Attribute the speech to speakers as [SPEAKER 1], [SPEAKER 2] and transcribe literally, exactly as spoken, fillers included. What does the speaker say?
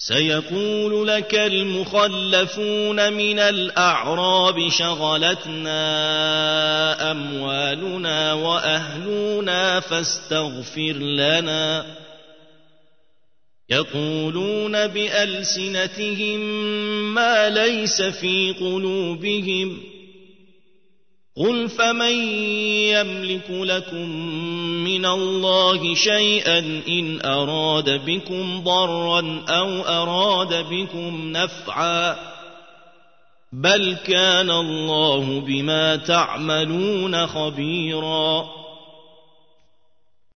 [SPEAKER 1] سيقول لك المخلفون من الأعراب شغلتنا أموالنا وأهلنا فاستغفر لنا يقولون بألسنتهم ما ليس في قلوبهم قل فمن يملك لكم من الله شيئا إن أراد بكم ضرا أو أراد بكم نفعا بل كان الله بما تعملون خبيرا